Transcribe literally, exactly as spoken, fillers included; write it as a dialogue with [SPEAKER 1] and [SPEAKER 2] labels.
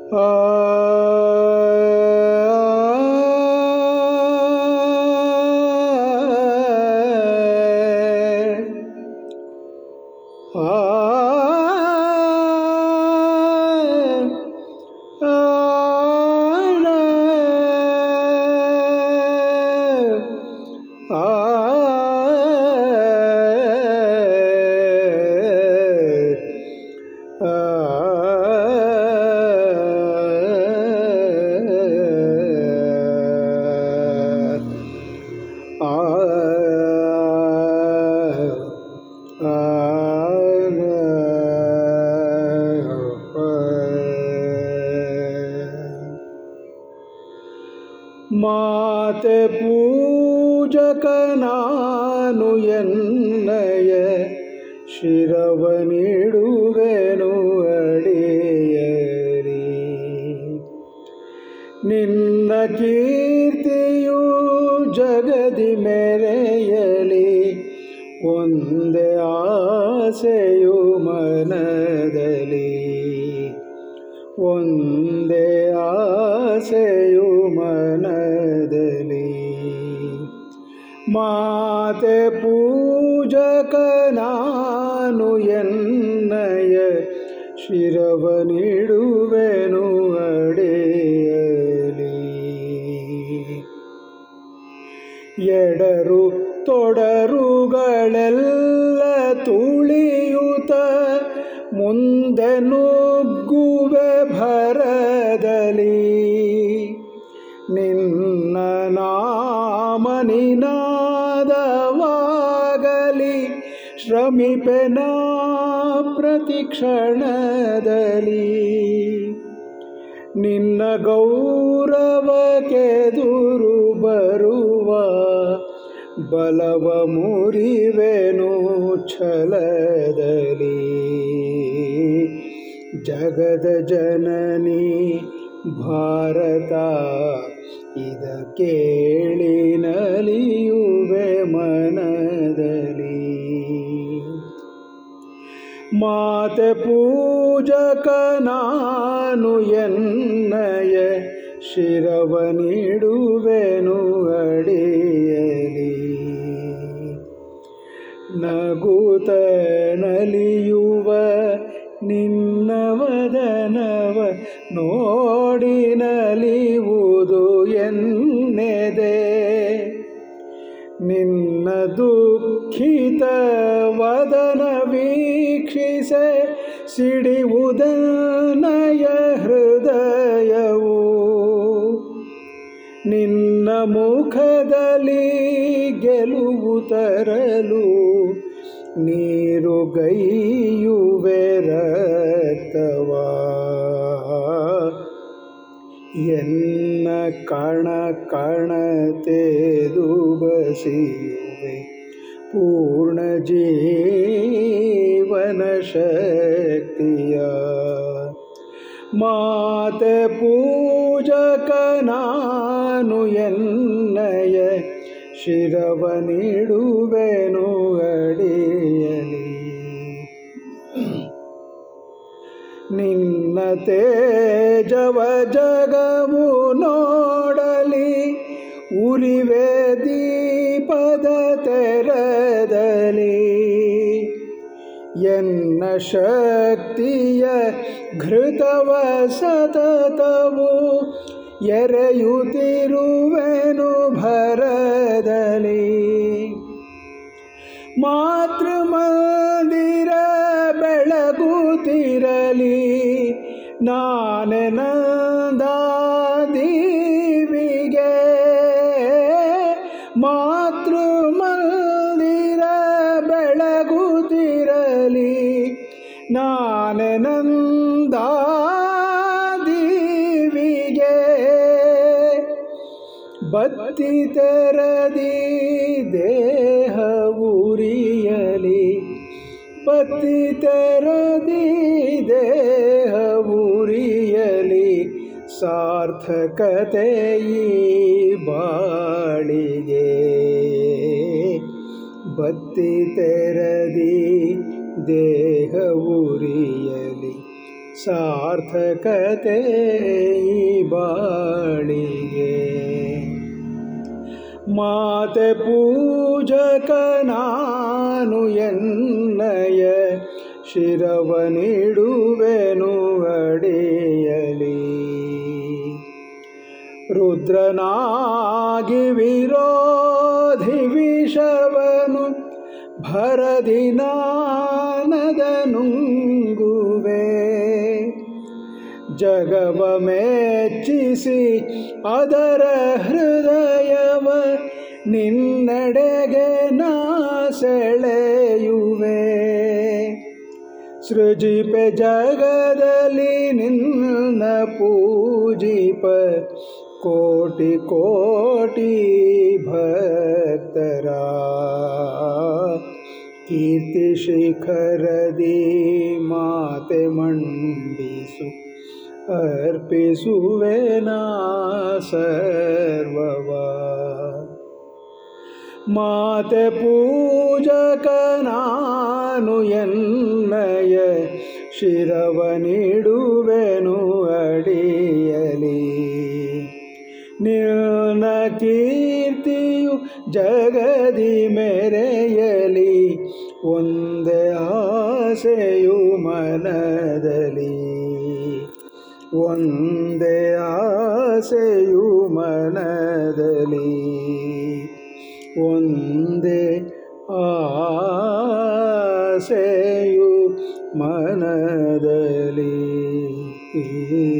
[SPEAKER 1] ಆ ಮಾತೆ ಪೂಜಕ ನಾನು ಎನ್ನಯ ಶಿರವನಿಡುವೆನು ಅಡಿಯರಿ. ನಿನ್ನ ಕೀರ್ತಿಯು ಜಗದಿ ಮೆರೆಯಲಿ, ಒಂದೇ ಆಸೆಯು ಮನದಲ್ಲಿ, ಒಂದೇ ಆಸೆಯು ಮನದಲ್ಲಿ. ಮಾತೆ ಪೂಜಕ ನಾನು ಎನ್ನಯ ಶಿರವನಿಡುವೆನು ಅಡಿಯಲಿ. ಎಡರು ತೊಡರುಗಳೆಲ್ಲ ತುಳಿಯುತ್ತ ಮುಂದೆ ನುಗ್ಗುವೆ ಭರದಲ್ಲಿ. ನಿನ್ನ ನಾಮ ನಿನಾದವಾಗಲಿ, ಶ್ರಮಿಪೆನ ಪ್ರತಿ ಕ್ಷಣದಲ್ಲಿ. ನಿನ್ನ ಗೌರವಕ್ಕೆದುರು ಬರುವ ಬಲವ ಮುರಿವೆನು ಛಲದಲ್ಲಿ. ಜಗದ ಜನನಿ ಭಾರತ ಇದ ಕೇಳಿ ನಲಿಯುವೆ ಮನದಲ್ಲಿ. ಮಾತೆ ಪೂಜಕ ನಾನು ಎನ್ನಯ ಶಿರವನಿಡುವೆನು ಅಡಿಯಲಿ. ನಗುತ್ತ ನಲಿಯುವ ನಿನ್ನ ವದನವ ನೋಡಿ ನಲಿಯುವುದು ಎನ್ನೆದೆ. ನಿನ್ನ ದುಃಖಿತ ವದನ ವೀಕ್ಷಿಸೆ ಸಿಡಿಯುವುದನ್ನಯ ಹೃದಯವು. ನಿನ್ನ ಮುಖದಲ್ಲಿ ಗೆಲುವು ತರಲು ನೀರುಗೈಯುವೆ ರಕ್ತವಾ. ಎನ್ನ ಕಣ ಕಣ ತೆದು ಬಸಿಯುವೆ ಪೂರ್ಣ ಜೀವನ ಶಕ್ತಿಯ. ಮಾತೆ ಪೂಜಕ ನಾನು ಎನ್ನಯ ಶಿರವನಿಡುವೆನು ಅಡಿಯಲಿ. ನಿನ್ನ ತೇಜವ ಜಗವು ನೋಡಲಿ, ಉರಿವೆ ದೀಪದ ತೆರದಲ್ಲಿ. ಎನ್ನ ಶಕ್ತಿಯ ಘೃತವ ಸತತವು ಎರೆಯುತ್ತಿರುವೆನು ಭರದಲ್ಲಿ. ಮಾತೃಮಂದಿರ ಬೆಳಗುತ್ತಿರಲಿ, ನಾನೆನಂದಾದೀವಿಗೆ. ಮಾತೃಮಂದಿರ ಬೆಳಗುತ್ತಿರಲಿ, ನಾನೆನಂದಾದೀವಿಗೆ. ಬತ್ತಿ ತೆರದಿ ದೇಹ ಉರಿಯಲಿ, ಬತ್ತಿ ತೆರದಿ ದೇಹ ಉರಿಯಲಿ. ಸಾರ್ಥಕತೆ ಈ ಬಾಳಿಗೆ, ಬತ್ತಿ ತೆರದಿ ದೇಹ ಉರಿಯಲಿ. ಸಾರ್ಥಕತೆ ಈ ಬಾಳಿಗೆ. ಮಾತೆ ಪೂಜಕ ನಾನು ಎನ್ನಯ ಶಿರವನಿಡುವೆನು ಅಡಿಯಲಿ. ರುದ್ರನಾಗಿ ವಿರೋಧಿ ವಿಷವನು ಭರದಿ ನಾನದ ನುಂಗುವೆ. ಜಗವ ಮೆಚ್ಚಿಸಿ ಅದರ ಹೃದಯವ ನಿನ್ನೆಡೆಗೆ ನಾ ಸೆಳೆಯುವೆ. ಸೃಜಿಪೆ ಜಗದಲ್ಲಿ ನಿನ್ನ ಪೂಜಿಪ ಕೋಟಿ ಕೋಟಿ ಭಕ್ತರ. ಕೀರ್ತಿ ಶಿಖರದಿ ಮಾತೆ ಮಂಡಿಸು ಅರ್ಪಿಸುವೆ ನಾ ಸರ್ವವ. ಮಾತೆ ಪೂಜಕ ನಾನು ಎನ್ನಯ ಶಿರವನಿಡುವೆನು ಅಡಿಯಲಿ. ನಿನ್ನ ಕೀರ್ತಿಯು ಜಗದಿ ಮೆರೆಯಲಿ. ಒಂದೇ ಆಸೆಯು ಮನದಲ್ಲಿ. ಒಂದೇ ಆಸೆಯು ಮನದಲ್ಲಿ. ಒಂದೇ ಆಸೆಯು ಮನದಲ್ಲಿ.